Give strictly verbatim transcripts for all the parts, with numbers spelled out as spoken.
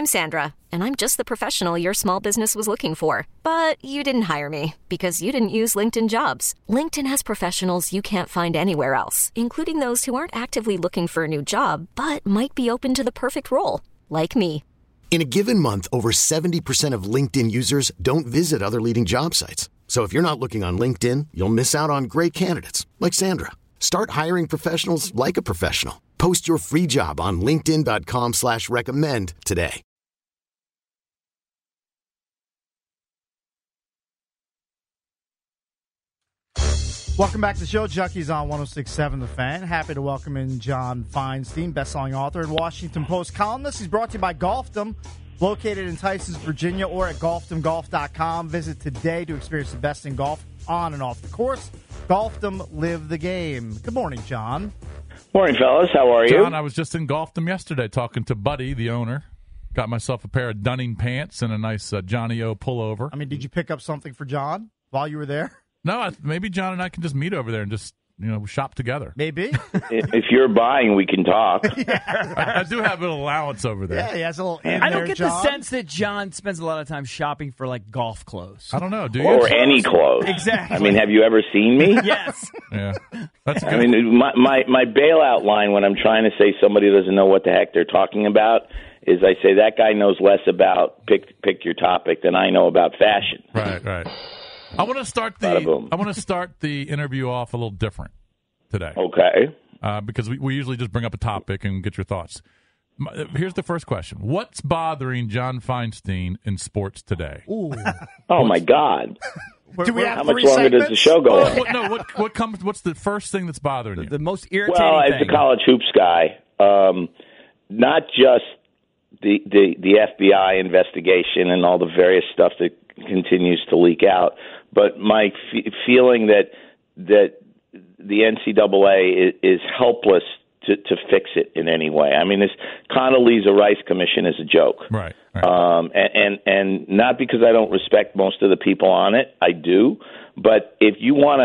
I'm Sandra, and I'm just the professional your small business was looking for. But you didn't hire me because you didn't use LinkedIn Jobs. LinkedIn has professionals you can't find anywhere else, including those who aren't actively looking for a new job, but might be open to the perfect role, like me. In a given month, over seventy percent of LinkedIn users don't visit other leading job sites. So if you're not looking on LinkedIn, you'll miss out on great candidates like Sandra. Start hiring professionals like a professional. Post your free job on linkedin.com slash recommend today. Welcome back to the show. Junkies on one oh six point seven The Fan. Happy to welcome in John Feinstein, best-selling author and Washington Post columnist. He's brought to you by Golfdom, located in Tysons, Virginia, or at golfdom golf dot com. Visit today to experience the best in golf on and off the course. Golfdom, live the game. Good morning, John. Morning, fellas. How are you? John, I was just in Golfdom yesterday talking to Buddy, the owner. Got myself a pair of Dunning pants and a nice uh, Johnny O pullover. I mean, did you pick up something for John while you were there? No, I, maybe John and I can just meet over there and just, you know, shop together. Maybe. If you're buying, we can talk. yeah. I, I do have a little allowance over there. Yeah, he has a little in I don't there, get John. the sense that John spends a lot of time shopping for, like, golf clothes. I don't know. Do you? Or any clothes. Exactly. I mean, have you ever seen me? Yes. Yeah. That's good. I mean, my, my, my bailout line when I'm trying to say somebody doesn't know what the heck they're talking about is I say that guy knows less about pick pick your topic than I know about fashion. Right, right. I want to start the I want to start the interview off a little different today. Okay. Uh, because we, we usually just bring up a topic and get your thoughts. My, here's the first question: what's bothering John Feinstein in sports today? Ooh. Oh my God! Do we have How much three longer segments? does the show go Oh, on? what, no, what what comes? What's the first thing that's bothering you? The most irritating Well, as thing. the college hoops guy, um, not just the, the the F B I investigation and all the various stuff that continues to leak out, but my f- feeling that that the N C double A is, is helpless to, to fix it in any way. I mean, this Condoleezza Rice Commission is a joke, right? right. Um, and, and and not because I don't respect most of the people on it, I do. But if you want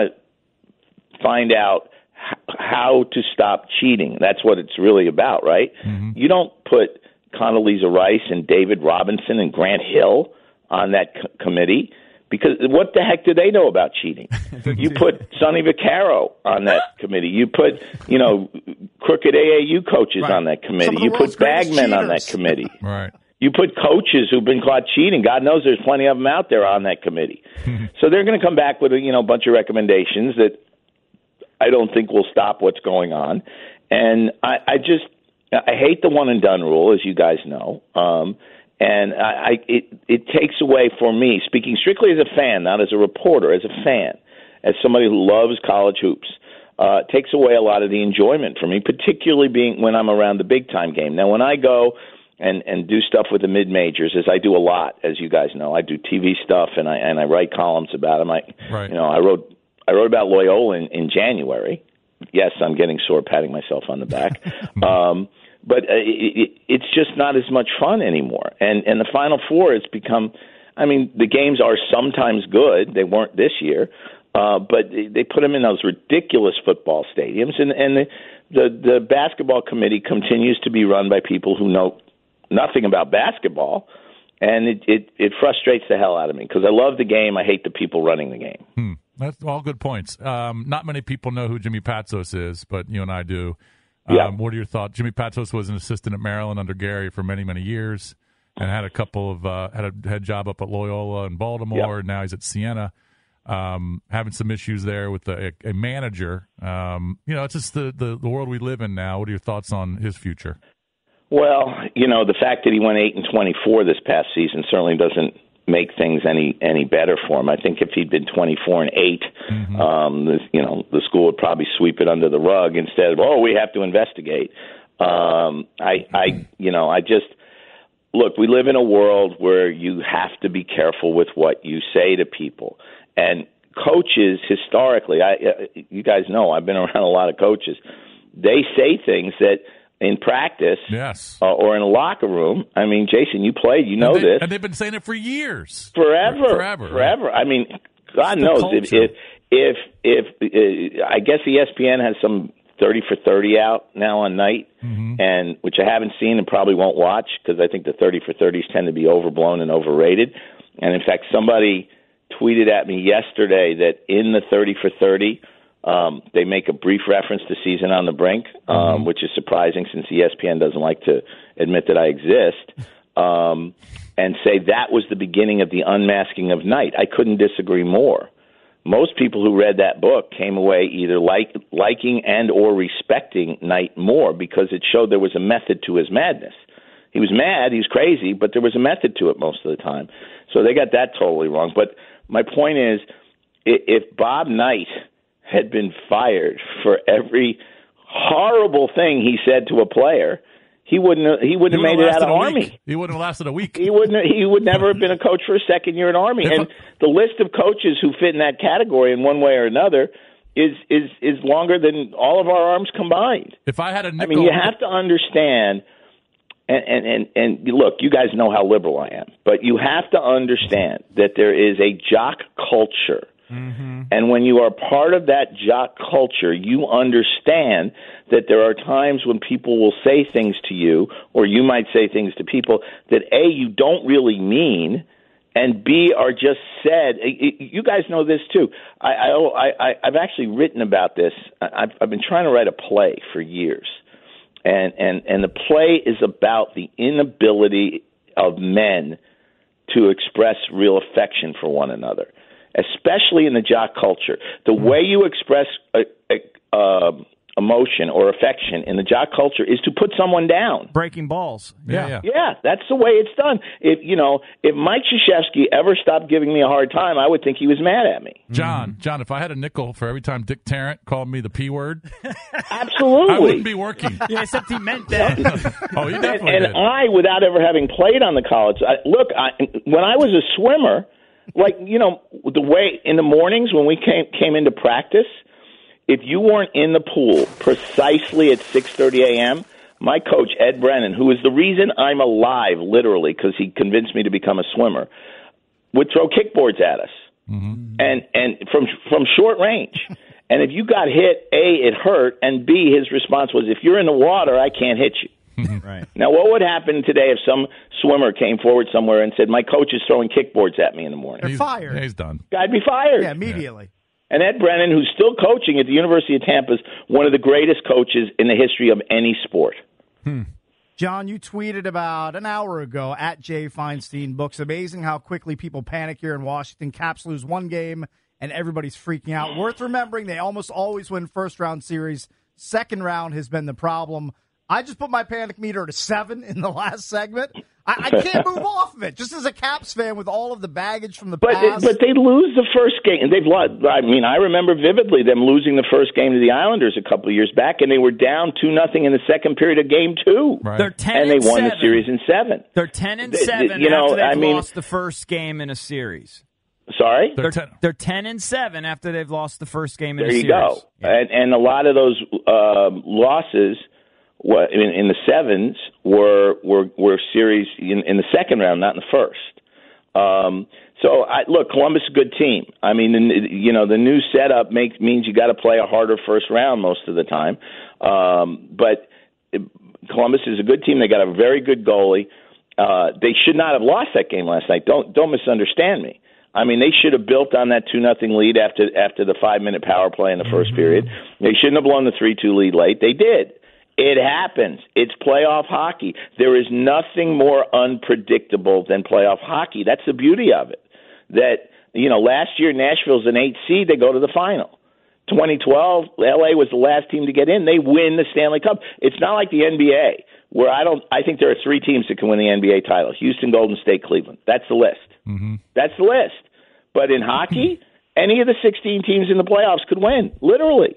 to find out h- how to stop cheating, that's what it's really about, right? Mm-hmm. You don't put Condoleezza Rice and David Robinson and Grant Hill on that c- committee. Because what the heck do they know about cheating? You put Sonny Vaccaro on that committee. You put, you know, crooked A A U coaches Right. on that Some committee. of the You world's put bagmen on that greatest committee. Right. You put coaches who've been caught cheating. God knows there's plenty of them out there on that committee. So they're going to come back with a, you know, bunch of recommendations that I don't think will stop what's going on. And I, I just I hate the one and done rule, as you guys know. Um, And I, I, it, it takes away for me, speaking strictly as a fan, not as a reporter, as a fan, as somebody who loves college hoops, uh, it takes away a lot of the enjoyment for me, particularly being when I'm around the big time game. Now, when I go and, and do stuff with the mid majors, as I do a lot, as you guys know, I do T V stuff and I and I write columns about them. I, Right. you know, I wrote I wrote about Loyola in, in January. Yes, I'm getting sore patting myself on the back. um, But uh, it, it's just not as much fun anymore. And and the Final Four has become, I mean, the games are sometimes good. They weren't this year. Uh, but they, they put them in those ridiculous football stadiums. And, and the, the, the basketball committee continues to be run by people who know nothing about basketball. And it, it, it frustrates the hell out of me because I love the game. I hate the people running the game. Hmm. That's all good points. Um, not many people know who Jimmy Patsos is, but you and I do. Yeah. Um, what are your thoughts? Jimmy Patsos was an assistant at Maryland under Gary for many, many years, and had a couple of uh, had a head job up at Loyola in Baltimore. Yep. And now he's at Siena, um, having some issues there with a, a manager. Um, you know, it's just the, the the world we live in now. What are your thoughts on his future? Well, you know, the fact that he went eight and twenty-four this past season certainly doesn't make things any any better for him. I think if he'd been twenty-four and eight, mm-hmm. um, the, you know, the school would probably sweep it under the rug instead of, oh, we have to investigate. Um, I, I, you know, I just look. We live in a world where you have to be careful with what you say to people, and coaches historically, I, you guys know, I've been around a lot of coaches. They say things that, in practice, yes, uh, or in a locker room. I mean, Jason, you played, you know and they, this, and they've been saying it for years, forever, forever, forever. Right? I mean, God knows if if if, if uh, I guess E S P N has some thirty for thirty out now on night, mm-hmm. and which I haven't seen and probably won't watch because I think the thirty for thirties tend to be overblown and overrated. And in fact, somebody tweeted at me yesterday that in the thirty for thirty, um, they make a brief reference to Season on the Brink, um, mm-hmm. which is surprising since E S P N doesn't like to admit that I exist, um, and say that was the beginning of the unmasking of night. I couldn't disagree more. Most people who read that book came away either like, liking and or respecting Knight more because it showed there was a method to his madness. He was mad, he was crazy, but there was a method to it most of the time. So they got that totally wrong. But my point is, if Bob Knight had been fired for every horrible thing he said to a player, he wouldn't have, he wouldn't he have made it out of Army. Army. He wouldn't have lasted a week. He wouldn't. He would never have been a coach for a second year in Army. If and I, the list of coaches who fit in that category in one way or another is is is longer than all of our arms combined. If I had a nickel, I mean, you have to understand. And, and, and, and look, you guys know how liberal I am, but you have to understand that there is a jock culture. Mm-hmm. And when you are part of that jock culture, you understand that there are times when people will say things to you, or you might say things to people that A, you don't really mean, and B, are just said. You guys know this too. I, I, I, I've actually written about this. I've, I've been trying to write a play for years. And, and, and the play is about the inability of men to express real affection for one another, especially in the jock culture. The way you express a, a, uh, emotion or affection in the jock culture is to put someone down. Breaking balls. Yeah, yeah. Yeah, that's the way it's done. If, you know, if Mike Krzyzewski ever stopped giving me a hard time, I would think he was mad at me. John, John, if I had a nickel for every time Dick Tarrant called me the P word, absolutely, I wouldn't be working. Yeah, except he meant that. Oh, he definitely and, and did. I, without ever having played on the college, I, look, I, when I was a swimmer, like, you know, the way in the mornings when we came came into practice, if you weren't in the pool precisely at six thirty a.m., my coach, Ed Brennan, who is the reason I'm alive, literally, because he convinced me to become a swimmer, would throw kickboards at us, mm-hmm. and and from from short range. And if you got hit, A, it hurt, and B, his response was, if you're in the water, I can't hit you. Right. Now, what would happen today if some swimmer came forward somewhere and said, my coach is throwing kickboards at me in the morning? They're He's, fired. yeah, he's done. I'd be fired. Yeah, immediately. And Ed Brennan, who's still coaching at the University of Tampa, is one of the greatest coaches in the history of any sport. Hmm. John, you tweeted about an hour ago at Jay Feinstein Books. Amazing how quickly people panic here in Washington. Caps lose one game, and everybody's freaking out. Worth remembering, they almost always win first-round series. Second round has been the problem. I just put my panic meter at a seven in the last segment. I, I can't move off of it. Just as a Caps fan with all of the baggage from the but past. They, but they lose the first game, and they've lost. I mean, I remember vividly them losing the first game to the Islanders a couple of years back, and they were down two nothing in the second period of game two. Right. They're ten and they and won seven. the series in seven. They're ten and They- seven you know, after they've I mean- lost the first game in a series. Sorry. They're They're, ten. they're ten and seven after they've lost the first game in There a you series. go. Yeah. And, and a lot of those uh, losses wa- in, in the sevens were were, were series in, in the second round, not in the first. Um, so, I, look, Columbus is a good team. I mean, the, you know, the new setup makes means you got to play a harder first round most of the time. Um, but Columbus is a good team. They got a very good goalie. Uh, they should not have lost that game last night. Don't don't misunderstand me. I mean, they should have built on that two nothing lead after after the five minute power play in the first Mm-hmm. period. They shouldn't have blown the three two lead late. They did. It happens. It's playoff hockey. There is nothing more unpredictable than playoff hockey. That's the beauty of it. That, you know, last year Nashville's an eight seed. They go to the final. twenty twelve, L A was the last team to get in. They win the Stanley Cup. It's not like the N B A, where I don't. I think there are three teams that can win the N B A title: Houston, Golden State, Cleveland. That's the list. Mm-hmm. That's the list. But in hockey, any of the sixteen teams in the playoffs could win, literally.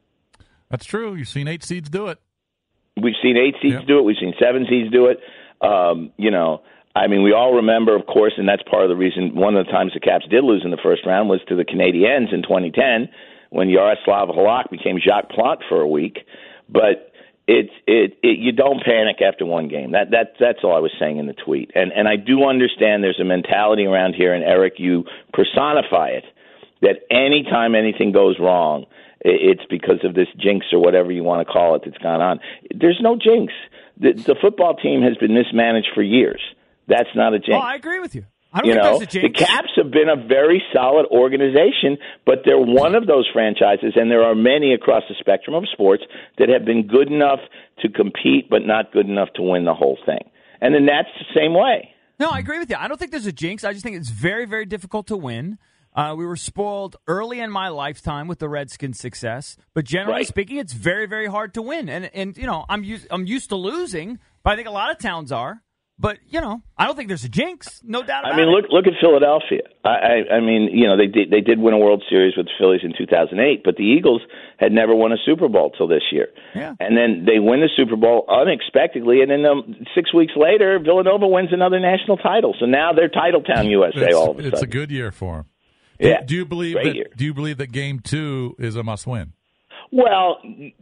That's true. You've seen eight seeds do it. We've seen eight seeds Yep. do it. We've seen seven seeds do it. Um, you know, I mean, we all remember, of course, and that's part of the reason. One of the times the Caps did lose in the first round was to the Canadiens in twenty ten when Yaroslav Halak became Jacques Plante for a week. But it's it, it you don't panic after one game. That that that's all I was saying in the tweet. And and I do understand there's a mentality around here, and Eric, you personify it, that any time anything goes wrong, it's because of this jinx or whatever you want to call it that's gone on. There's no jinx. The, the football team has been mismanaged for years. That's not a jinx. Oh, I agree with you. I don't you think know, there's a jinx. The Caps have been a very solid organization, but they're one of those franchises, and there are many across the spectrum of sports that have been good enough to compete but not good enough to win the whole thing. And the Nats the same way. No, I agree with you. I don't think there's a jinx. I just think it's very, very difficult to win. Uh, we were spoiled early in my lifetime with the Redskins' success, but generally right. speaking, it's very, very hard to win. And and you know, I'm used I'm used to losing, but I think a lot of towns are. But you know, I don't think there's a jinx, no doubt about it. I mean, look look at Philadelphia. I, I I mean, you know, they did they did win a World Series with the Phillies in two thousand eight, but the Eagles had never won a Super Bowl till this year. Yeah. And then they win the Super Bowl unexpectedly, and then um, six weeks later, Villanova wins another national title. So now they're Titletown U S A it's, all of a it's sudden. It's a good year for them. Yeah, do, do you believe great that? year. Do you believe that Game Two is a must-win? Well,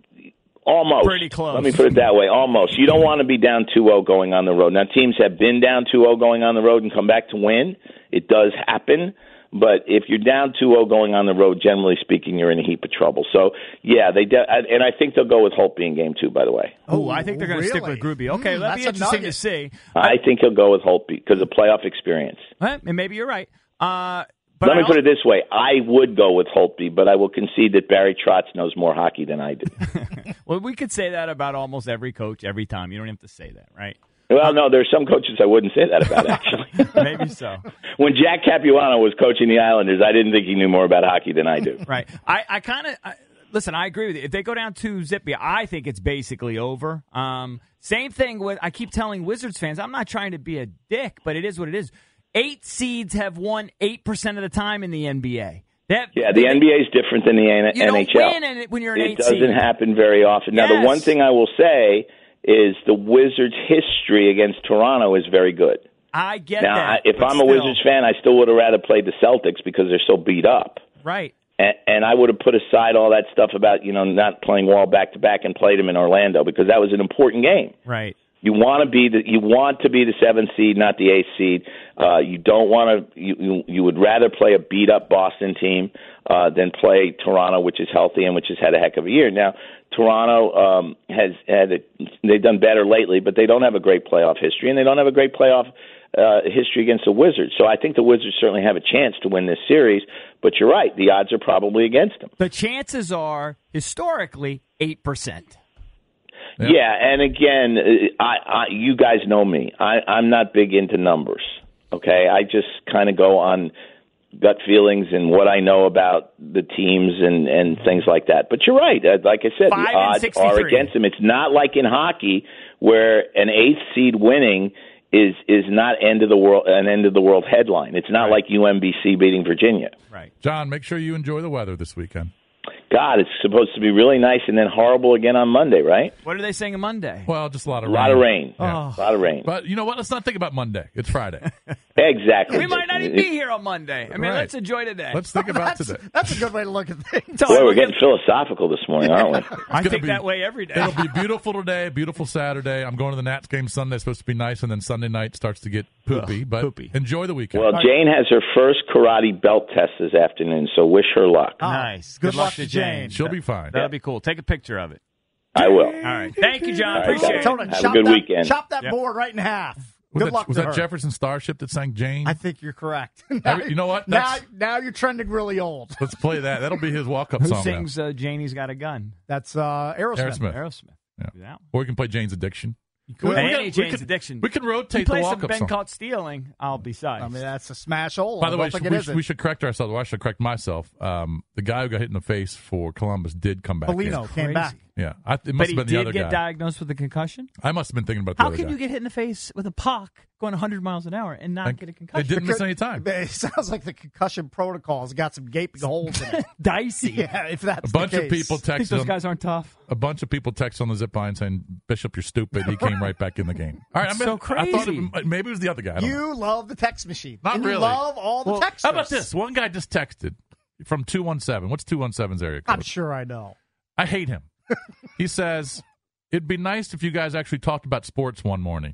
almost. Pretty close. Let me put it that way. Almost. You don't want to be down two oh going on the road. Now, teams have been down two oh going on the road and come back to win. It does happen. But if you're down two oh going on the road, generally speaking, you're in a heap of trouble. So, yeah, they de- and I think they'll go with Holtby in Game Two, by the way. Oh, I think they're going to really? stick with Gruby. Okay, Mm, that'll be that's a interesting nugget. to see. I think he'll go with Holtby because of playoff experience. Well, and maybe you're right. Uh, but Let I me put also- it this way. I would go with Holtby, but I will concede that Barry Trotz knows more hockey than I do. Well, we could say that about almost every coach every time. You don't have to say that, right? Well, no, there's some coaches I wouldn't say that about, actually. Maybe so. When Jack Capuano was coaching the Islanders, I didn't think he knew more about hockey than I do. Right. I, I kind of listen. I agree with you. If they go down to Zippy, I think it's basically over. Um, same thing with. I keep telling Wizards fans, I'm not trying to be a dick, but it is what it is. Eight seeds have won eight percent of the time in the N B A. That, Yeah, the they, N B A is different than the N- you N H L. don't win in it when you're an It eight doesn't seed. happen very often. Now, the Yes. one thing I will say is the Wizards' history against Toronto is very good. I get Now, that. I, if but I'm a still. Wizards fan, I still would have rather played the Celtics because they're so beat up. Right. And, and I would have put aside all that stuff about, you know, not playing Wall back-to-back and played them in Orlando because that was an important game. Right. You want to be the you want to be the seventh seed, not the eighth seed. Uh, you don't want to. You, you you would rather play a beat up Boston team uh, than play Toronto, which is healthy and which has had a heck of a year. Now, Toronto um, has had a, they've done better lately, but they don't have a great playoff history, and they don't have a great playoff uh, history against the Wizards. So I think the Wizards certainly have a chance to win this series. But you're right; the odds are probably against them. The chances are historically eight percent. Yeah. Yeah, and again, I, I you guys know me. I, I'm not big into numbers. Okay, I just kind of go on gut feelings and what I know about the teams and, and things like that. But you're right. Uh, Like I said, Five the and odds are sixty-three. against them. It's not like in hockey where an eighth seed winning is is not end of the world an end of the world headline. It's not like U M B C beating Virginia. Right. John, make sure you enjoy the weather this weekend. God, it's supposed to be really nice and then horrible again on Monday, right? What are they saying on Monday? Well, just a lot A of lot rain. of rain. Yeah. A lot of rain. But you know what? Let's not think about Monday. It's Friday. Exactly. We might not even be here on Monday. I mean, Right. let's enjoy today. Let's think about that's, today. that's a good way to look at things. Boy, we're getting philosophical this morning, aren't we? I gonna think be- that way every day. It'll be beautiful today, beautiful Saturday. I'm going to the Nats game Sunday. It's supposed to be nice, and then Sunday night starts to get poopy. Ugh, but poopy. enjoy the weekend. Well, Jane has her first karate belt test this afternoon, so wish her luck. Nice. Good luck to Jane. She'll be fine. That'll be cool. Take a picture of it. I will. All right. Thank you, John. All right, Appreciate guys. it. Tony, Have a chop good that, weekend. Chop that Yep. board right in half. Was Good that, luck was to that her. Jefferson Starship that sang Jane? I think you're correct. Every- you know what? Now, That's- now you're trending really old. Let's play that. That'll be his walk-up Who song. now. sings uh, Janie's Got a Gun? That's uh, Aerosmith. Aerosmith. Aerosmith. Yeah. Do that one. Or we can play Jane's Addiction. could. We- we Any can- we Jane's can- Addiction. We can You rotate play the some walk-up Ben song. Caught Stealing, I'll be size. I mean, that's a smash hole. By the I way, don't think should, it we, isn't. we should correct ourselves. Well, I should correct myself. Um, the guy who got hit in the face for Columbus did come back. Polino in. came Crazy. back. Yeah, I, it But must he have been the did other get guy. diagnosed with a concussion? I must have been thinking about the How other can guy. you get hit in the face with a puck going one hundred miles an hour and not And get a They concussion? didn't miss any time. It sounds like the concussion protocol's got some gaping holes in it. Dicey. Yeah, if that's A bunch the of case. people I think texted those him. guys aren't tough. A bunch of people texted on the zip line saying, "Bishop, you're stupid." He came right back in the game. All right, It's I'm so I thought crazy. it, maybe it was the other guy. I don't know. You love the text machine. Not and you really. love all the Well, texters. How about this? One guy just texted from two one seven. What's two one seven's area code? I'm sure I know. I hate him. He says, "It'd be nice if you guys actually talked about sports one morning.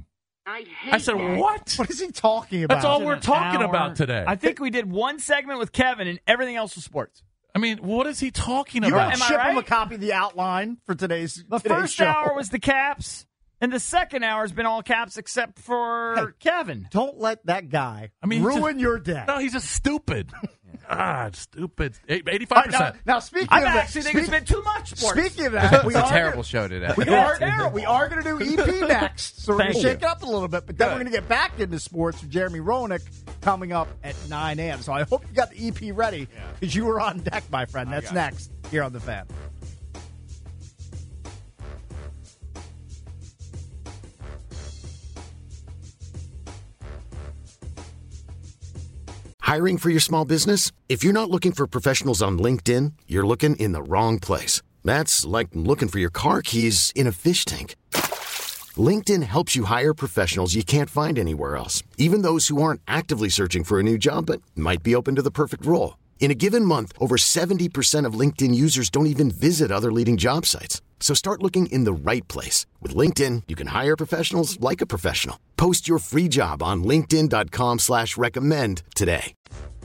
I hate I said, that. what? What is he talking about? That's all we're An talking hour. about today. I think we did one segment with Kevin, and everything else was sports. I mean, what is he talking You about? don't Am I ship him a right? copy of the outline for today's The today's first show. hour was the Caps, and the second hour has been all Caps except for Hey. Kevin. Don't let that guy I mean, he's ruin just- your day. No, he's just stupid. God, stupid. All eighty-five right, now, percent. now, speaking I of that, actually think it's speak- been too much sports. Speaking of that, we It's a are terrible show today. We are, we are going to do E P next, so we're going Thank to shake you. it up a little bit. But then we're going to get back into sports with Jeremy Roenick coming up at nine a.m. So I hope you got the E P ready because you were on deck, my friend. That's next here on The Fan. Hiring for your small business? If you're not looking for professionals on LinkedIn, you're looking in the wrong place. That's like looking for your car keys in a fish tank. LinkedIn helps you hire professionals you can't find anywhere else, even those who aren't actively searching for a new job but might be open to the perfect role. In a given month, over seventy percent of LinkedIn users don't even visit other leading job sites. So start looking in the right place. With LinkedIn, you can hire professionals like a professional. Post your free job on linkedin.com slash recommend today.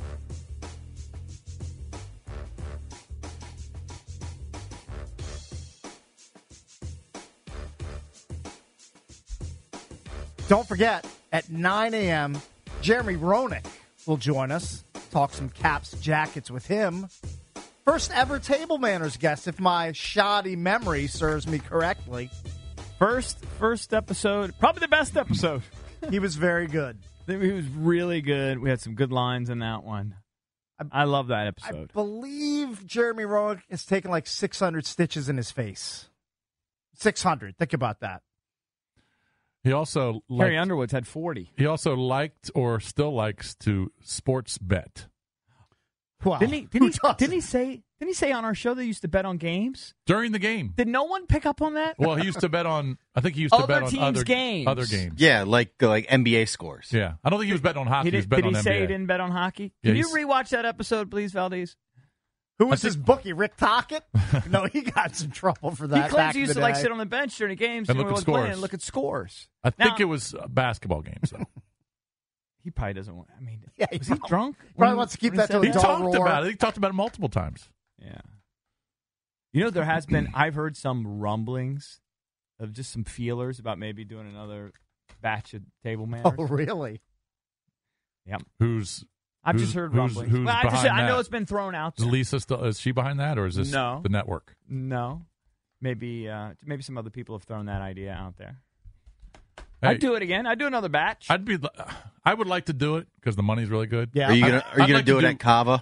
Don't forget, at nine a.m., Jeremy Roenick will join us, talk some Caps Jackets with him. First ever Table Manners guest, if my shoddy memory serves me correctly. First, first episode, probably the best episode. He was very good. He was really good. We had some good lines in that one. I love that I episode. believe Jeremy Roenick has taken like six hundred stitches in his face. six hundred. Think about that. He also Carrie liked, Underwood's had forty. he also liked or still likes to sports bet. Wow. Didn't he? Who Didn't he, doesn't? didn't he say? Didn't he say on our show they used to bet on games? During the game. Did no one pick up on that? Well, he used to bet on. I think he used to Other bet on teams' other games. Other games. Yeah, like like N B A scores. Yeah. I don't think he was betting on hockey. He He, was did, betting did he on say N B A. he didn't bet on hockey? Yeah, Can you he's- rewatch that episode, please, Valdez? Who was I his think- bookie? Rick Tockett? No, he got in some trouble for that. He back claims he in used the to like day. sit on the bench during the games And when look we at were playing scores. and look at scores. I Now- think it was uh, basketball games, though. He probably doesn't want. I mean, Yeah, he was he probably- drunk? probably when- wants to keep when that said to He a dog talked roar. about it. He talked about it multiple times. Yeah. You know, there has been. I've heard some rumblings of just some feelers about maybe doing another batch of table manners. Oh, really? Yep. Who's I've who's- just heard who's- rumblings. who's well, I, just, behind I know that? it's been thrown out is there. Lisa still? Is she behind that, or is this No. the network? No, maybe uh, maybe some other people have thrown that idea out there. Hey, I'd do it again. I'd do another batch. I'd be. I would like to do it because the money's really good. Yeah. Are you gonna I'd- Are you I'd gonna like do to it do- at Cava?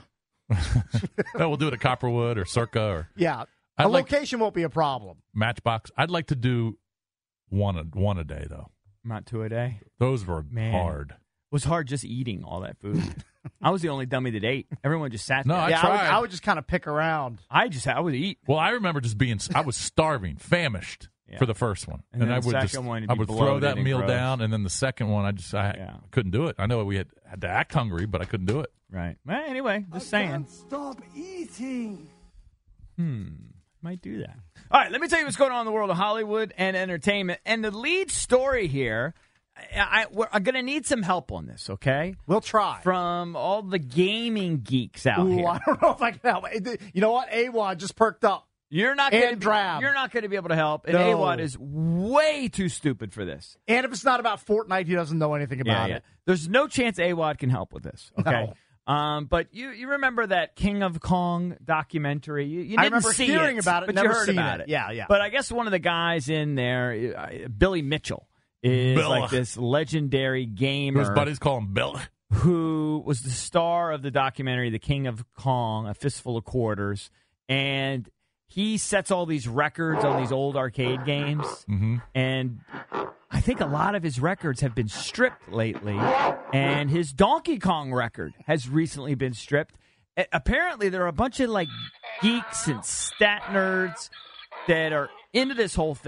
No, we'll do it at Copperwood or Circa or Yeah. I'd a like- location won't be a problem. Matchbox. I'd like to do one a one a day though. Not two a day. Those were Man. hard. It was hard just eating all that food. I was the only dummy that ate. Everyone just sat No, there. I yeah, I would, tried. I would just kind of pick around. I just I would eat. Well, I remember just being. I was starving, famished Yeah. for the first one, And and, then I the would second just. one, you'd I be would throw bloated that and meal gross. down, and then the second one, I just I Yeah. couldn't do it. I know we had had to act hungry, but I couldn't do it. Right. Well, anyway, just saying. Stop eating. Hmm. Might do that. All right, let me tell you what's going on in the world of Hollywood and entertainment. And the lead story here, I, I, we're, I'm going to need some help on this, okay? We'll try. From all the gaming geeks out Ooh, here. I don't know if I can help. You know what? A W A D just perked up. You're not And going to drab. You're not going to be able to help. And No. A W A D is way too stupid for this. And if it's not about Fortnite, he doesn't know anything about it. There's no chance A W A D can help with this. Okay. No. Um, but you, you remember that King of Kong documentary? You, you didn't I remember see hearing it, about it, but never you heard seen about it. it. Yeah, yeah. But I guess one of the guys in there, uh, Billy Mitchell, is Bill. like this legendary gamer His buddies call him Bill. who was the star of the documentary The King of Kong, A Fistful of Quarters, and he sets all these records on these old arcade games, Mm-hmm. and I think a lot of his records have been stripped lately, and his Donkey Kong record has recently been stripped. A- apparently, there are a bunch of like geeks and stat nerds that are into this whole thing,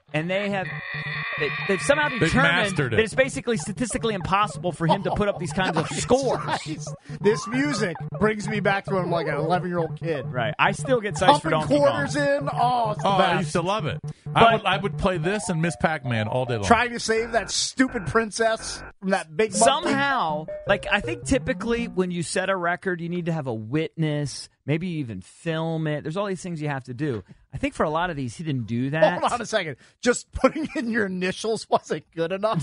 and they have they, they've somehow They've determined mastered it. that it's basically statistically impossible for him to put up these kinds of scores. Nice. This music brings me back to when I'm like an eleven-year-old kid. Right. I still get psyched for Pumping Donkey Kong. quarters in. Oh, it's the Oh, best. I used to love it. I would I would play this and Miss Pac-Man all day long. Trying to save that stupid princess from that big monkey. Somehow, like I think typically when you set a record, you need to have a witness, maybe even film it. There's all these things you have to do. I think for a lot of these, he didn't do that. Hold on a second. Just putting in your initials wasn't good enough.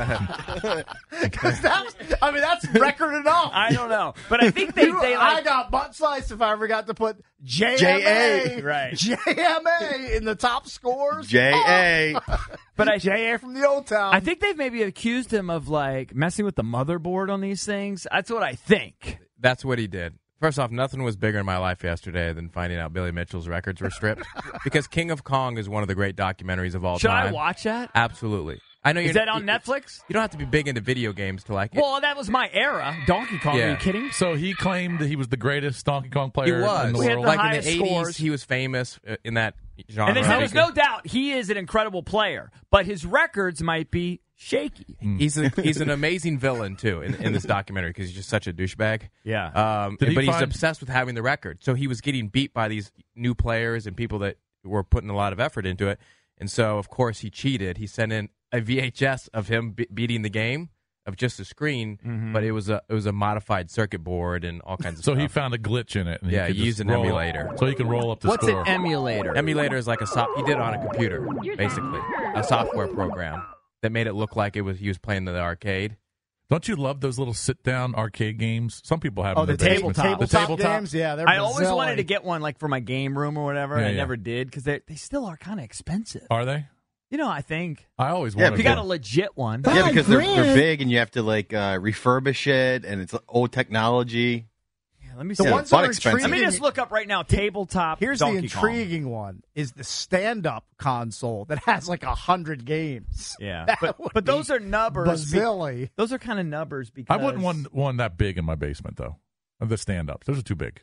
Because that's, I mean, that's record enough. I don't know, but I think they, You- they I like. got butt sliced if I ever got to put J M A, J A. Right. J M A in the top scores. J A. But I, J A from the old town. I think they've maybe accused him of like messing with the motherboard on these things. That's what I think. That's what he did. First off, nothing was bigger in my life yesterday than finding out Billy Mitchell's records were stripped. Because King of Kong is one of the great documentaries of all Should time. I watch that? Absolutely. I know Is you're, that on you, Netflix? You don't have to be big into video games to like it. Well, that was my era. Donkey Kong. Are Yeah. you kidding? So he claimed that he was the greatest Donkey Kong he player was. in the We had world. the like in highest the eighties, scores. he was famous uh, in that genre. And they said there's no doubt he is an incredible player, but his records might be shaky. He's a, he's an amazing villain too in, in this documentary because he's just such a douchebag. Yeah. Um, Did he but he's find- obsessed with having the record. So he was getting beat by these new players and people that were putting a lot of effort into it. And so, of course, he cheated. He sent in a V H S of him be- beating the game of just a screen, Mm-hmm. but it was a it was a modified circuit board and all kinds of So stuff. he found a glitch in it. And Yeah, he could he just used an roll- emulator. So he can roll up the What's score. an emulator? Emulator is like a so- he did it on a computer, basically, a software program that made it look like it was he was playing the arcade. Don't you love those little sit-down arcade games? Some people have Oh, them the in their table, basement. tabletop, The tabletop games, yeah, they're I always Brazilian. wanted to get one like for my game room or whatever. Yeah, and I yeah. never did because they they still are kind of expensive. Are they? You know, I think I always Yeah, wanted if you to. got a legit one. Yeah, because they're, they're big and you have to like uh, refurbish it, and it's old technology. Yeah, let me The see. Yeah, ones but that are expensive. Let me intriguing- just look up right now. Tabletop. Here's Donkey the Kong. intriguing one: is the stand-up console that has like a hundred games. Yeah, That but would but be those are nubbers. be- Bazilli. Those are kind of nubbers because I wouldn't want one that big in my basement, though. The stand-ups. Those are too big.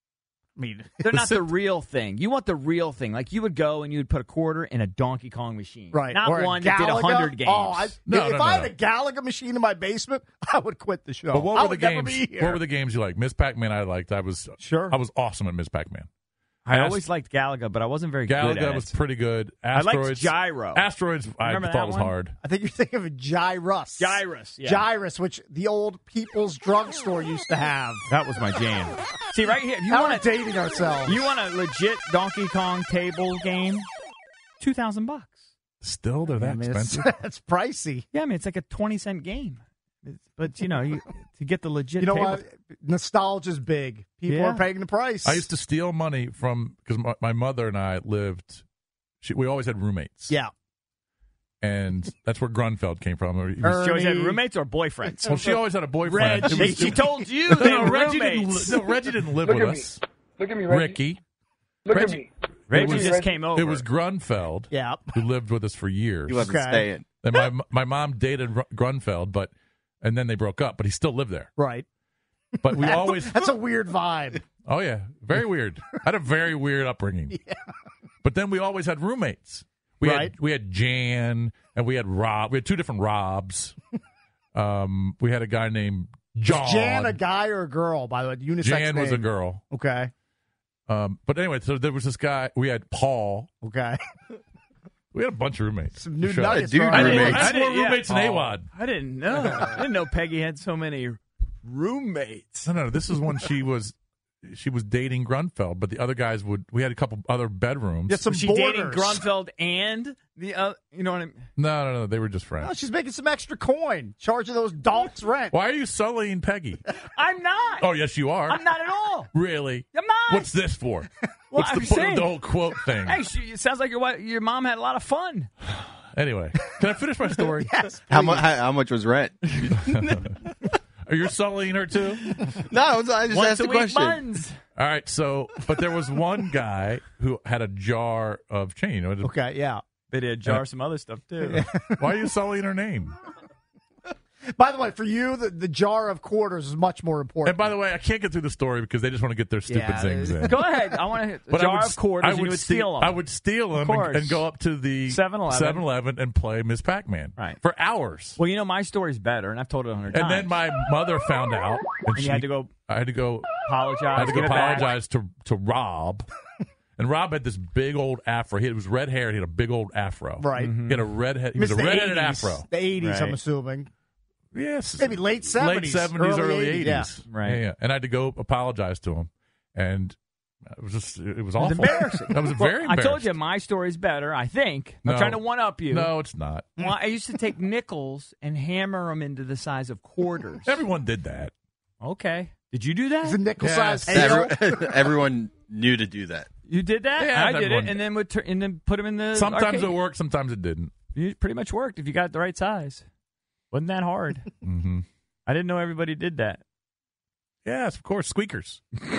I mean, they're the not sit- the real thing. You want the real thing. Like you would go and you would put a quarter in a Donkey Kong machine, right? Not or a one that did a Galaga. hundred games. Oh, I, No, if no, I no, had no. a Galaga machine in my basement, I would quit the show. But what I were the would never games? be here. What were the games you like? Miss Pac-Man, I liked. I was Sure. I was awesome at Miss Pac-Man. I Ast- always liked Galaga, but I wasn't very good at Galaga it. was pretty good. I liked Asteroids. Gyro. Asteroids. I Remember thought that was one? hard. I think you're thinking of Gyrus. Gyrus, yeah. Gyrus, which the old People's Drugstore used to have. That was my jam. See, right here, if you Now we're want to dating ourselves. you want a legit Donkey Kong table game, two thousand bucks. Still, they're that I mean, it's, expensive. it's pricey. Yeah, I mean it's like a twenty cent game. It's, but you know, you, to get the legit, You know table, what? Nostalgia's big. People Yeah. are paying the price. I used to steal money from because my, my mother and I lived. She, we always had roommates. Yeah. and that's where Grunfeld came from. He was- She always had Ernie. roommates or boyfriends. well, she always had a boyfriend. Reggie. It was- She told you no, they no, were Reggie didn't. roommates. li- No, Reggie didn't live Look with at me. us. Look at me, Reggie. Ricky. Look Reggie- at me. Reggie was- just came over. It was Grunfeld Yeah. who lived with us for years. He wasn't Okay. staying. And my my mom dated Gr- Grunfeld, but and then they broke up. But he still lived there. Right. But we always. That's a weird vibe. Oh yeah, very weird. I had a very weird upbringing. Yeah. But then we always had roommates. We Right. had we had Jan and we had Rob. We had two different Robs. um, we had a guy named John. Is Jan a guy or a girl, by the way? Unisex Jan was a name. girl. Okay. Um, but anyway, so there was this guy. We had Paul. Okay. We had a bunch of roommates. Some new Sure. nuggets. dude for I our- didn't, roommates. I had more yeah. roommates than Oh, AWOD. I didn't know. I didn't know Peggy had so many roommates. No, no, this is when she was she was dating Grunfeld, but the other guys would. We had a couple other bedrooms. Get some Was she borders. dating Grunfeld and the uh, you know what I mean? No, no, no, they were just friends. Oh, she's making some extra coin, charging those donks rent. Why are you sullying Peggy? I'm not. Oh, yes, you are. I'm not at all. Really? I'm not. What's this for? Well, What's the, I'm po- saying- the whole quote thing? Hey, she, it sounds like your wife, your mom had a lot of fun. Anyway, can I finish my story? Yes. How, mu- how, how much was rent? Are you sullying her too? No, I was- I just Once asked a the week question. buns. All right, so but there was one guy who had a jar of change. You know, Okay, yeah. They did jar some other stuff too. Why are you sullying her name? By the way, for you, the, the jar of quarters is much more important. And by the way, I can't get through the story because they just want to get their stupid Yeah. things in. Go ahead. I want to But jar I would, of quarters, I and would you would ste- steal them. I would steal them and, and go up to the seven eleven seven eleven and play Miss Pac-Man Right. for hours. Well, you know, my story's better, and I've told it a hundred times. And then my mother found out, and, And you she, had to go I had to go apologize. I had to go give it back. apologize to to Rob. And Rob had this big old afro. He was red hair. He had a big old afro. Right. He had a red head. He was Missed a the redheaded eighties. afro. The eighties, Right. I'm assuming. Yes. Maybe late seventies. Late seventies, early eighties. Yeah. Right. Yeah, yeah. And I had to go apologize to him. And it was just, it was It was awful. embarrassing. I was Well, very I embarrassed. told you my story's better, I think. I'm No. trying to one-up you. No, it's not. Well, I used to take nickels and hammer them into the size of quarters. Everyone did that. Okay. Did you do that? It's a nickel Yes. size hail. Every, everyone knew to do that. You did that? Yeah, I did everyone- it, and then would tur- and then put them in the Sometimes arcade. it worked, sometimes it didn't. It pretty much worked if you got the right size. Wasn't that hard? Mm-hmm. I didn't know everybody did that. Yes, of course. Squeakers.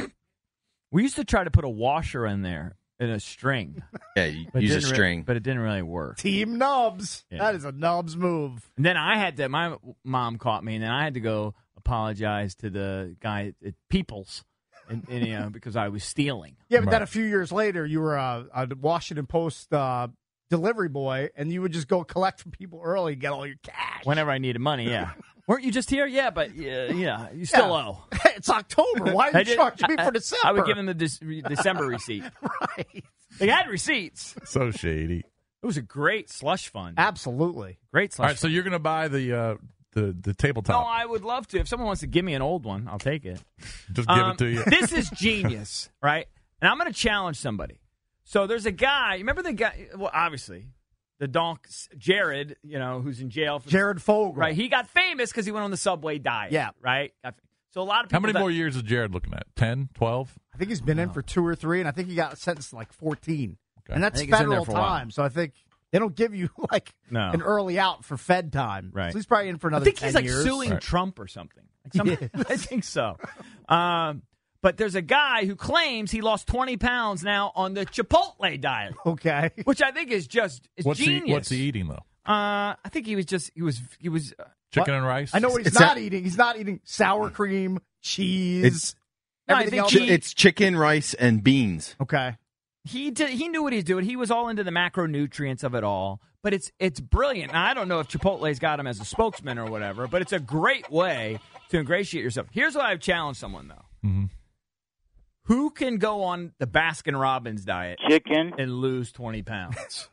We used to try to put a washer in there in a string. Yeah, you but it use a didn't re- string. but it didn't really work. Team Nubs. Yeah. That is a Nubs move. And then I had to. My mom caught me, and then I had to go apologize to the guy at People's, and, and you know, because I was stealing. Yeah, but then Right. a few years later, you were uh, a Washington Post uh, delivery boy, and you would just go collect from people early and get all your cash. Whenever I needed money, yeah. Weren't you just here? Yeah, but yeah, yeah you still Yeah. owe. It's October. Why I are you did- charging me I- for December? I would give them the Dec- December receipt. Right. They had receipts. So shady. It was a great slush fund. Absolutely. Great slush All right, so fund. you're going to buy the uh, the the tabletop. No, I would love to. If someone wants to give me an old one, I'll take it. Just give Um, it to you. This is genius, right? And I'm going to challenge somebody. So there's a guy. Remember the guy? Well, obviously, the donk Jared. You know, who's in jail for Jared Fogle. right? He got famous because he went on the Subway diet. Yeah. right. Got- So a lot of people. How many that- more years is Jared looking at? ten, twelve? I think he's been in for two or three, and I think he got sentenced to like fourteen. Okay. And I that's think he's in there federal for a while. time, so I think they don't give you like No. an early out for Fed time. Right. So he's probably in for I another think ten he's like years. suing Right. Trump or something. Like some- He is. I think so. Um, but there's a guy who claims he lost twenty pounds now on the Chipotle diet, Okay. which I think is just is What's genius. he What's he eating though? Uh, I think he was just he was he was. Uh, Chicken and rice. I know what he's It's not a- eating. He's not eating sour cream, cheese, It's- No, I everything think else. he- It's chicken, rice, and beans. Okay. he did he knew what he was doing. He was all into the macronutrients of it all. But it's it's brilliant. Now, I don't know if Chipotle's got him as a spokesman or whatever, but it's a great way to ingratiate yourself. Here's what I've challenged someone though. Mm-hmm. Who can go on the Baskin Robbins diet Chicken. and lose twenty pounds?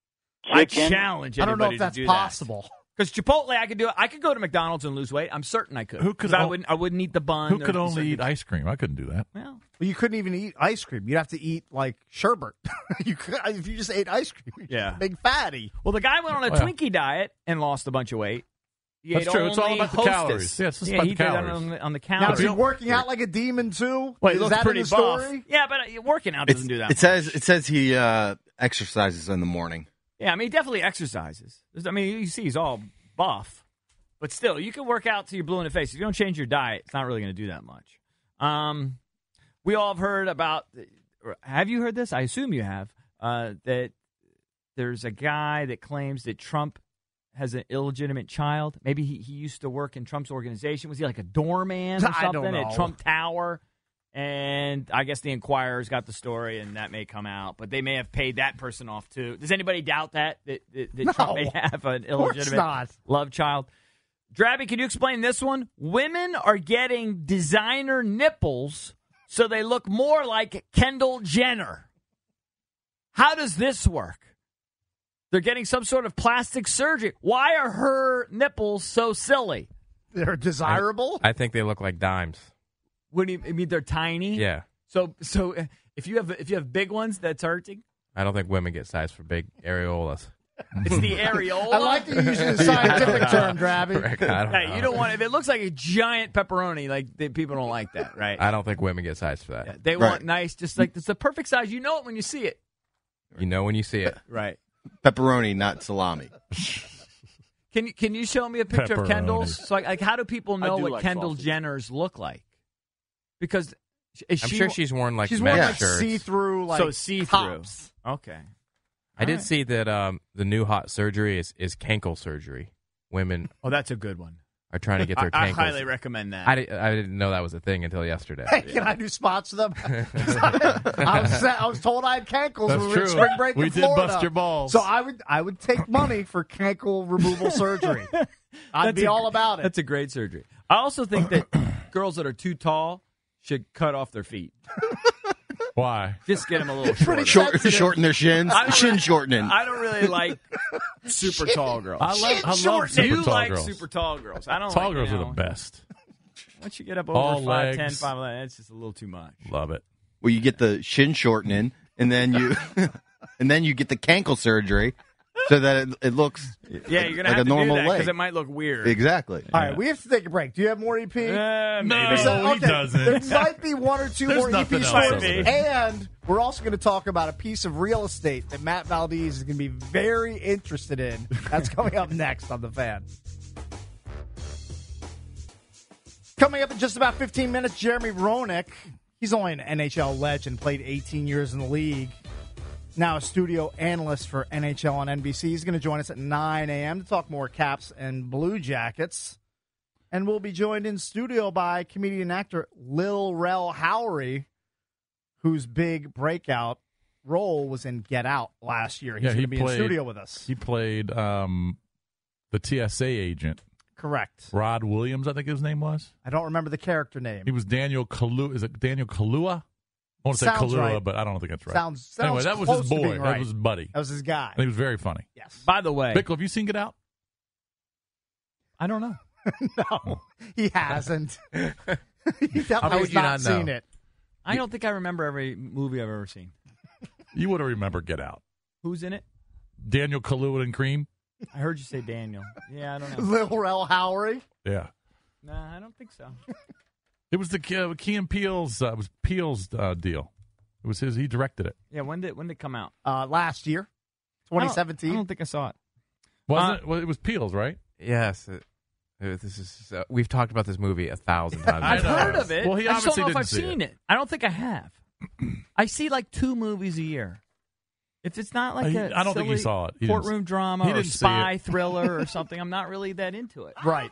I Chicken. challenge I don't know anybody if that's to do possible. Because Chipotle, I could do it. I could go to McDonald's and lose weight. I'm certain I could. Who could 'Cause I o- wouldn't. I wouldn't eat the bun. Who could or- only eat ice cream? I couldn't do that. Well, Well, you couldn't even eat ice cream. You'd have to eat like sherbet. you could, if you just ate ice cream, you're Yeah. just a big fatty. well, the guy went on a Oh, yeah. Twinkie diet and lost a bunch of weight. He That's ate true. It's all only about the Hostess. calories. Yeah, it's just yeah, about he the did that calories. on the, on the Now, calories. is he working out like a demon too? Well, he is looks that pretty in the buff. story? Yeah, but uh, working out It's- doesn't do that. it much. says it says he uh, exercises in the morning. Yeah, I mean, he definitely exercises. There's- I mean, you see he's all buff. But still, you can work out till you're blue in the face. If you don't change your diet, it's not really going to do that much. Um, we all have heard about, have you heard this? I assume you have, uh, that there's a guy that claims that Trump has an illegitimate child. Maybe he, he used to work in Trump's organization. Was he like a doorman or I don't something know. at Trump Tower? And I guess the Inquirer's got the story, and that may come out. But they may have paid that person off, too. Does anybody doubt that, that, that, that No. Trump may have an course illegitimate not. love child? Drabby, can you explain this one? Women are getting designer nipples so they look more like Kendall Jenner. How does this work? They're getting some sort of plastic surgery. Why are her nipples so silly? They're desirable. I think they look like dimes. What do you I mean? They're tiny. Yeah. So, so uh, if you have if you have big ones, that's hurting. I don't think women get sized for big areolas. It's the areola. I like that you're using the scientific term, Drabby. Rick, I don't Hey, know. you don't want if it looks like a giant pepperoni. Like they, people don't like that, right? I don't think women get sized for that. Yeah, they Right. want nice, just like it's the perfect size. You know it when you see it, You know when you see it. right? Pepperoni, not salami. Can you can you show me a picture of Pepperoni. Kendall's? So like, like how do people know do what like Kendall sausage. Jenner's look like? Because is I'm she sure she's worn like She's mesh wearing like shirts. see-through, like so see through. tops. Okay. I did All right. see that um, the new hot surgery is, is cankle surgery. Women, Oh, that's a good one. are trying to get their I, I cankles. highly recommend that. I, di- I didn't know that was a thing until yesterday. Hey, can I do spots for them? I was I was told I had cankles That's when we were in true. spring break We in did Florida. bust your balls. So I would I would take money for cankle removal surgery. I'd That's be a- all about it. That's a great surgery. I also think that girls that are too tall should cut off their feet. Why? Just get them a little shorter. Short, shorten their shins. I don't Shin really- shortening. I don't really like super tall girls. I love, I love short. super you tall like girls. super tall girls. I don't Tall like, girls you are know, the best. Once you get up over All five ten, legs. five eleven, it's just a little too much. Love it. Well, you get the shin shortening, and then you, and then you get the cankle surgery, so that it, it looks Yeah, you're gonna like have a to normal do that leg. because it might look weird. Exactly. all right, we have to take a break. Do you have more E P? Uh, No, maybe. he doesn't. There might be one or two There's more E nothing P else stories. over there. And we're also going to talk about a piece of real estate that Matt Valdez is going to be very interested in. That's coming up next on The Fan. Coming up in just about fifteen minutes, Jeremy Roenick. He's only an N H L legend, played eighteen years in the league. Now a studio analyst for N H L on N B C. He's going to join us at nine a.m. to talk more Caps and Blue Jackets. And we'll be joined in studio by comedian and actor Lil Rel Howery, whose big breakout role was in Get Out last year. He's Yeah, going he to be played- in studio with us. He played um, the T S A agent, Correct. Rod Williams, I think his name was. I don't remember the character name. He was Daniel Kaluuya. Is it Daniel Kaluuya? I want to say Sounds Kaluuya, right. but I don't think that's right. Sounds, sounds anyway, that was close his to boy. being right. That was his buddy. That was his guy. And he was very funny. Yes. By the way, Bickle, have you seen Get Out? I don't know. No, he hasn't. he definitely How would has you not, not know? seen it. I don't think I remember every movie I've ever seen. You would have remembered Get Out. Who's in it? Daniel Kaluuya and Cream? I heard you say Daniel. Yeah, I don't know. Lil Rel Howery. Yeah. Nah, I don't think so. It was the uh, Key and Peele's, uh, it was Peele's uh, deal. It was his, he directed it. Yeah, when did when did it come out? Uh, last year, twenty seventeen. I don't think I saw it. Wasn't Uh, it? Well, it was Peele's, right? Yes. It, it- this is. Uh, we've talked about this movie a thousand times. I've know. heard of it. Well, he I just don't obviously know if didn't I've see seen it. it. I don't think I have. I see like two movies a year. If it's not like Uh, he- a I don't think he silly saw it. He didn't- courtroom drama he or didn't see spy it. thriller or something, I'm not really that into it. Right.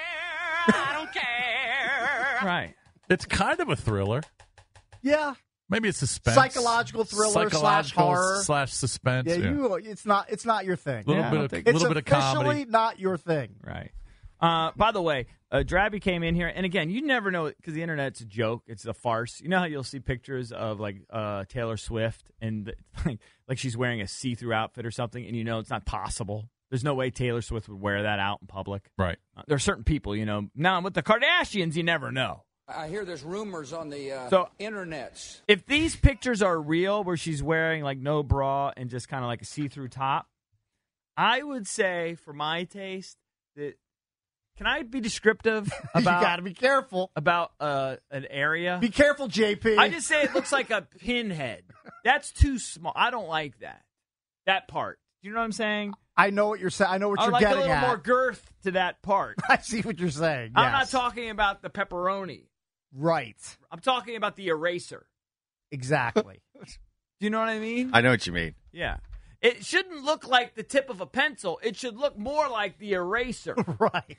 I don't care. Right. It's kind of a thriller. Yeah. Maybe it's suspense. Psychological thriller slash Psychological horror. slash suspense. Yeah, yeah. you. It's not. It's not your thing. little Yeah, I bit don't of, think- It's little bit of officially comedy. not your thing. Right. Uh, by the way, uh, Drabby came in here, and again, you never know because the internet's a joke; it's a farce. You know how you'll see pictures of like uh, Taylor Swift and like, like she's wearing a see-through outfit or something, and you know it's not possible. There's no way Taylor Swift would wear that out in public. Right. Uh, there are certain people, you know. Now with the Kardashians, you never know. I hear there's rumors on the uh, So- internets. If these pictures are real, where she's wearing like no bra and just kind of like a see-through top, I would say, for my taste, that can I be descriptive you about got to be careful. about uh, an area? Be careful, J P. I just say it looks like a pinhead. That's too small. I don't like that. That part. Do you know what I'm saying? I know what you're saying. I know what I you're would like a getting little at. more girth to that part. I see what you're saying. I'm not yes. talking about the pepperoni. Right. I'm talking about the eraser. Exactly. Do you know what I mean? I know what you mean. Yeah. It shouldn't look like the tip of a pencil. It should look more like the eraser. right.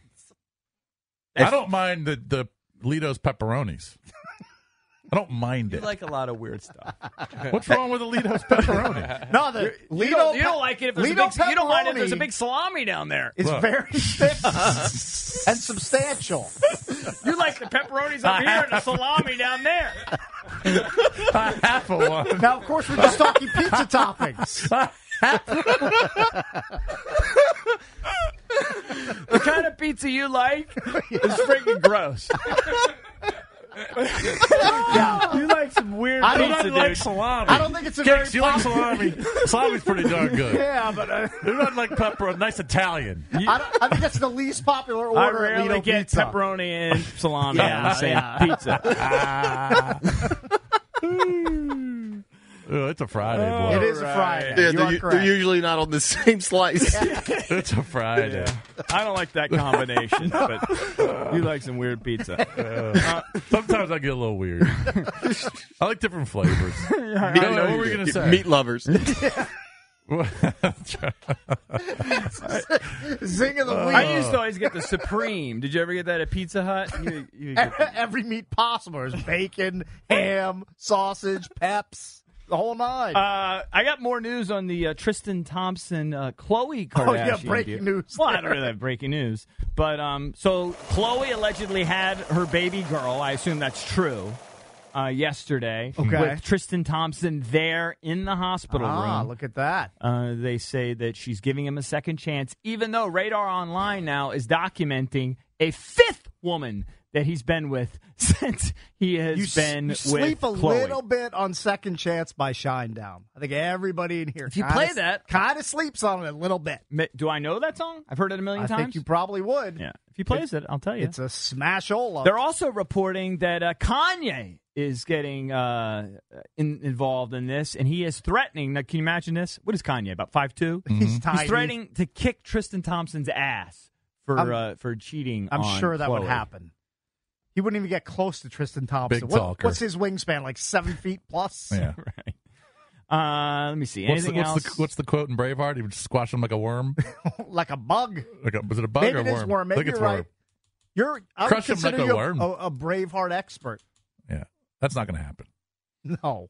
I don't mind the, the Lido's pepperonis. I don't mind You it. like a lot of weird stuff. What's wrong with the Lido's pepperoni? No, the You Lido don't, you pe- don't like it if there's a Lido big, you don't mind if there's a pepperoni big salami down there. It's Look. very thick and substantial. You like the pepperonis up here and the salami down there. Half of one. Now, of course, we're just talking pizza toppings. The kind of pizza you like is freaking gross. Yeah. You like some weird I don't pizza, You like dude. salami. I don't think it's a Kicks, very you like popular- salami. Salami's pretty darn good. Yeah, but uh, You don't like pepperoni. Nice Italian. I, don't, I think that's the least popular I order at rarely Lido get Pizza. pepperoni and salami Yeah, on the same yeah. pizza. Ah. Oh, it's a Friday, It boy. is a Friday. Yeah, you they're, are u- correct. they're usually not on the same slice. It's a Friday. I don't like that combination, but you like some weird pizza. Uh, sometimes I get a little weird. I like different flavors. Meat, what were we gonna say? Meat lovers. Zing of the week. I used to always get the Supreme. Did you ever get that at Pizza Hut? You, you get the- Every meat possible. There's bacon, ham, sausage, peps, the whole nine. Uh, I got more news on the uh, Tristan Thompson, uh, Khloe Kardashian. Oh, yeah, breaking deal. news. Well, I don't really have breaking news. But um, so Khloe allegedly had her baby girl. I assume that's true. Uh, yesterday, Okay. with Tristan Thompson there in the hospital ah, room. look at that. Uh, they say that she's giving him a second chance, even though Radar Online now is documenting a fifth woman that he's been with since he has You, s- been you with sleep a Khloe. little bit on Second Chance by Shinedown. I think everybody in here If you kinda, play that- kind of sleeps on it a little bit. Ma- Do I know that song? I've heard it a million I times. think you probably would. Yeah, if he plays it, I'll tell you. It's a smash-ola. They're also reporting that uh, Kanye is getting uh, in, involved in this, and he is threatening. Now, can you imagine this? What is Kanye, about five two? He's tiny. He's threatening to kick Tristan Thompson's ass for I'm- uh, for cheating I'm on sure that would Khloe. happen. He wouldn't even get close to Tristan Thompson. Big What- talker. What's his wingspan? Like seven feet plus? Yeah. Right. Uh, let me see. What's the, Anything what's, else? the, what's the quote in Braveheart? He would squash him like a worm. Like a bug. Like a, was it a bug Maybe or it a is worm? worm. I Maybe think it's you're worm. right. You're, I would Crush him like consider a you worm. A, a Braveheart expert. Yeah, that's not going to happen. No.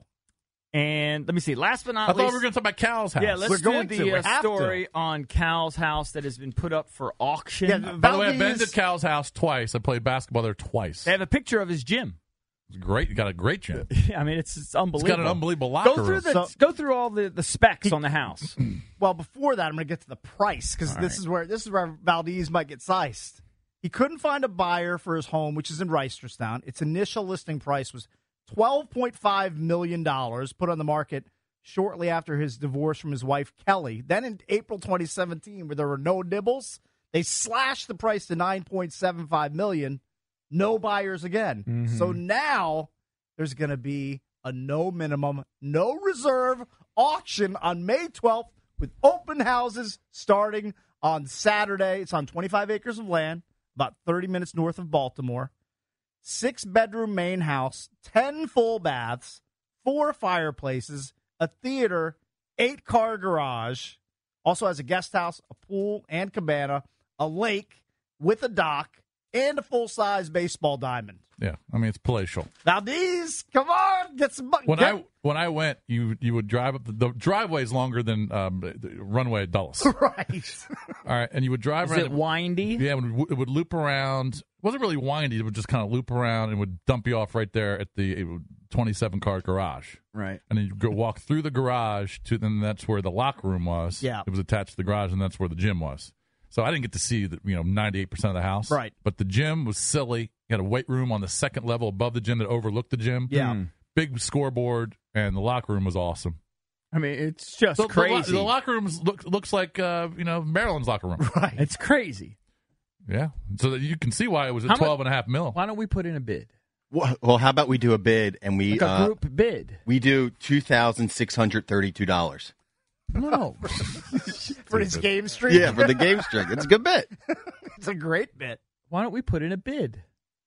And let me see. Last but I not thought we least, were going to talk about Cal's house. yeah, let's We're do going the to. We uh, have story on Cal's house that has been put up for auction. Yeah, By the way, I've been Valdez- to Cal's house twice. I played basketball there twice. They have a picture of his gym. It's great. You got a great gym. I mean, it's, it's It's unbelievable. got an unbelievable locker Go through room. the So- go through all the, the specs on the house. Well, before that, I'm going to get to the price because All this right. is where this is where Valdez might get sized. He couldn't find a buyer for his home, which is in Reisterstown. Its initial listing price was twelve point five million dollars, put on the market shortly after his divorce from his wife, Kelly. Then in April twenty seventeen, where there were no nibbles, they slashed the price to nine point seven five million dollars. No buyers again. Mm-hmm. So now there's going to be a no minimum, no reserve auction on May twelfth with open houses starting on Saturday. It's on twenty-five acres of land, about thirty minutes north of Baltimore. Six-bedroom main house, ten full baths, four fireplaces, a theater, eight-car garage. Also has a guest house, a pool and cabana, a lake with a dock, and a full-size baseball diamond. Yeah, I mean, it's palatial. Valdez, come on, get some money. When I when I went, you you would drive up the, the driveway is longer than um, the runway at Dulles. All Right. right, and you would drive Is around. it windy? Yeah, it would, it would loop around. It wasn't really windy. It would just kind of loop around and would dump you off right there at the twenty-seven car garage. Right. And then you go walk through the garage to, then that's where the locker room was. Yeah. It was attached to the garage, and that's where the gym was. So I didn't get to see the, you know, ninety-eight percent of the house. Right. But the gym was silly. You had a weight room on the second level above the gym that overlooked the gym. Yeah. Mm. Big scoreboard, and the locker room was awesome. I mean, it's just The, the, lo- crazy. the locker room look, looks like, uh, you know, Maryland's locker room. Right. It's crazy. Yeah. So that you can see why it was at How mu- twelve and a half mil. Why don't we put in a bid? Well, well, how about we do a bid and we Like a uh, group bid. we do two thousand six hundred thirty-two dollars. No. For his game streak. Yeah, for the game streak. It's a good bit. It's a great bit. Why don't we put in a bid?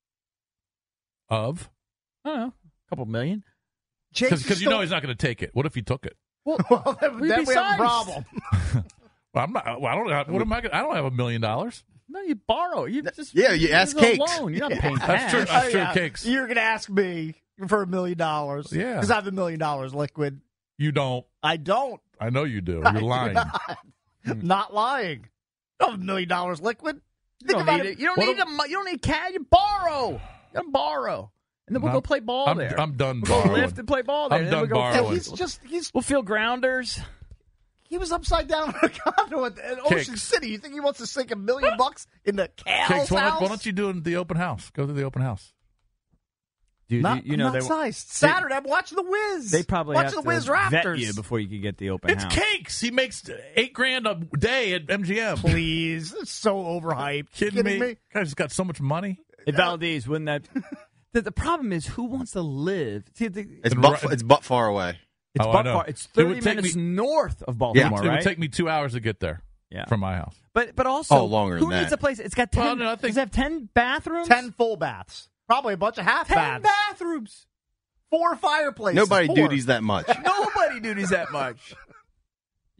Of? I don't know. A couple million. Because you know he's not going to take it. What if he took it? Well, then, we'd then be we have a sized. problem. Well, I'm not. Well, I don't. know. What am I? Gonna, I don't have a million dollars. No, you borrow. You just Yeah, you ask it's a Cakes. loan. You're not paying That's true. cash. That's Oh, true. yeah. Cakes. You're going to ask me for a million dollars. Yeah. Because I have a million dollars liquid. You don't. I don't. I know you do. I You're do lying. not. Not lying. I don't have a million dollars liquid. You Think don't about need it. it. You don't What need if- a, mo- You don't need cash. You borrow. You gotta borrow, and then we'll I'm- go play ball I'm, there. I'm done We'll go borrowing. lift and play ball there. I'm and then done we'll go Yeah, borrowing. he's just, he's, We'll feel grounders. he was upside down in a condo at, at Ocean Cakes. City. You think he wants to sink a million bucks in the Cal's Cakes, why, house? don't, why don't you do the open house? Go to the open house. Dude, Not, you, you know not they sized. Saturday, I'm watching the Wiz. they probably watching have the to Wiz vet Raptors. you before you could get the open It's house. Cakes. He makes eight grand a day at M G M. Please, it's so overhyped. Kidding, Kidding me? me? Guy's got so much money. Hey, Valdez, wouldn't that? the, the problem is who wants to live. See, the, It's And butt, right- it's butt far away. it's Oh, I Butt know. Far- It's It thirty would take minutes me- north of It Baltimore, would, it right? would take me two hours to get there. Yeah. From my house. But but also, Oh, longer who than needs that. a place? It's got ten. Well, no, I think- does it have ten bathrooms? Ten full baths. Probably a bunch of half Ten baths. bathrooms. Four fireplaces. Nobody Four. duties that much. Nobody duties that much.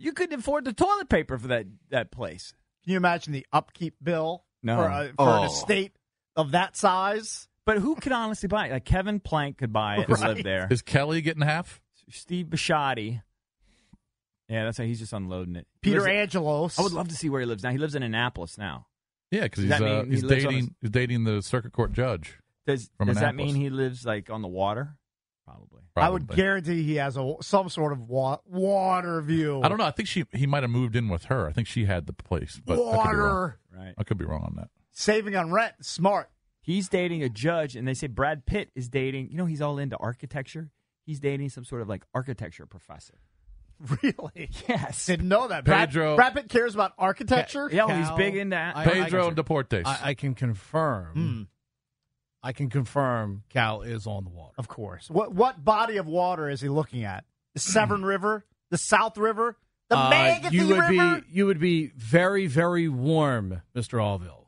You couldn't afford the toilet paper for that, that place. Can you imagine the upkeep bill No. for, a, for Oh. an estate of that size? But who could honestly buy it? Like Kevin Plank could buy it and Right. live there. Is Kelly getting half? Steve Bisciotti. Yeah, that's how he's just unloading it. He Peter lives- Angelos. I would love to see where he lives now. He lives in Annapolis now. Yeah, because Does he's, that uh, mean he he's lives on dating he's dating the circuit court judge. Does From does that Annapolis. mean he lives like on the water? Probably. I would Probably. guarantee he has a some sort of wa- water view. I don't know. I think she he might have moved in with her. I think she had the place, but I could be wrong. Water. Right. I could be wrong on that. Saving on rent. Smart. He's dating a judge, and they say Brad Pitt is dating. You know, he's all into architecture. He's dating some sort of like architecture professor. Really? Yes. Didn't know that. Brad, Pedro- Brad Pitt cares about architecture? Yeah, well, he's Cal, big in that. I- Pedro I- and Deportes. I, I can confirm. Hmm. I can confirm Cal is on the water. Of course. What what body of water is he looking at? The Severn River? The South River? The Uh, Magothy you would River? be you would be very very warm, Mister Allville.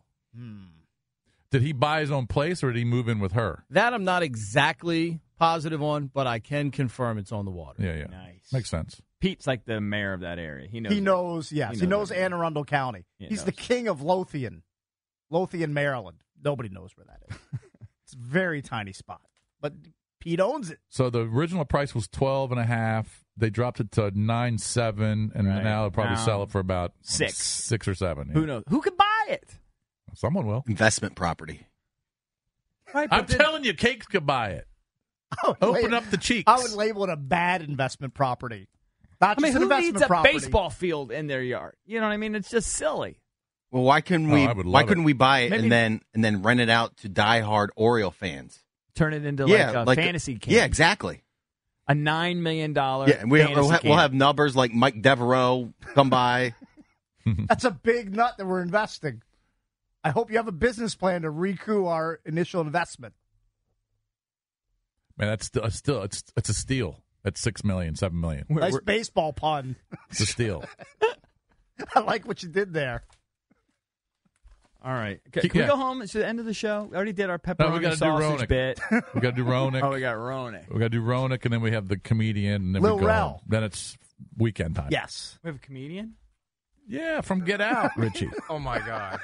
Did he buy his own place or did he move in with her? That I'm not exactly positive on, but I can confirm it's on the water. Yeah, yeah. Nice. Makes sense. Pete's like the mayor of that area. He knows. He it. knows, yes. He He knows knows, everything. Anne Arundel County. He He's the knows. king of Lothian. Lothian, Maryland. Nobody knows where that is. It's a very tiny spot. But Pete owns it. So the original price was twelve and a half. They dropped it to nine seven, and Right. now they'll probably Now, sell it for about six. six or seven. Who knows? Who could buy it? Someone will. Investment property. Right. I'm telling you, Cakes could buy it. Open up the cheeks. I would label it a bad investment property. Not I mean, just an who investment needs a property. baseball field in their yard? You know what I mean? It's just silly. Well, why couldn't Oh, we? I would why love couldn't it. we buy it Maybe- and then and then rent it out to diehard Oriole fans? Turn it into yeah, like a like fantasy camp. Yeah, exactly. A nine million dollar. Yeah, and we, fantasy we'll, ha- camp. we'll have numbers like Mike Devereaux come by. That's a big nut that we're investing. I hope you have a business plan to recoup our initial investment. Man, that's still, it's still it's it's a steal. At six million, seven million. We're- Nice we're- baseball pun. It's a steal. I like what you did there. All right. Can, Keep- can we yeah. go home? It's the end of the show. We already did our No, pepperoni we gotta do sausage Ronick. bit. We got to do Ronick. Oh, we got Ronick. We got to do Ronick, and then we have the comedian, and then Lil we go. Rel. home. Then it's weekend time. Yes. We have a comedian? Yeah, from Get Out, Richie. Oh my God.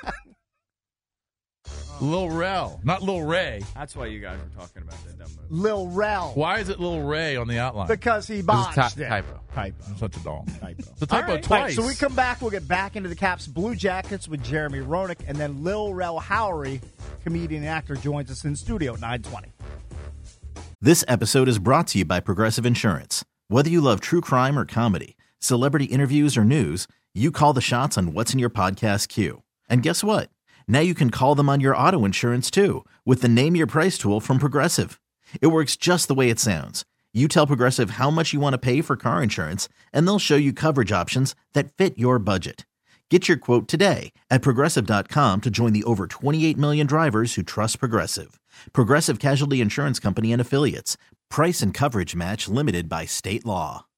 Lil Rel, not Lil Ray. That's why you guys were talking about that dumb movie. Lil Rel. Why is it Lil Ray on the outline? Because he This is botched ty- it. typo. Typo. I'm such a dong. Typo. It's a typo All right. twice. All right, so we come back, we'll get back into the Caps Blue Jackets with Jeremy Roenick, and then Lil Rel Howery, comedian and actor, joins us in studio at nine twenty. This episode is brought to you by Progressive Insurance. Whether you love true crime or comedy, celebrity interviews or news, you call the shots on what's in your podcast queue. And guess what? Now you can call them on your auto insurance too with the Name Your Price tool from Progressive. It works just the way it sounds. You tell Progressive how much you want to pay for car insurance, and they'll show you coverage options that fit your budget. Get your quote today at Progressive dot com to join the over twenty-eight million drivers who trust Progressive. Progressive Casualty Insurance Company and Affiliates. Price and coverage match limited by state law.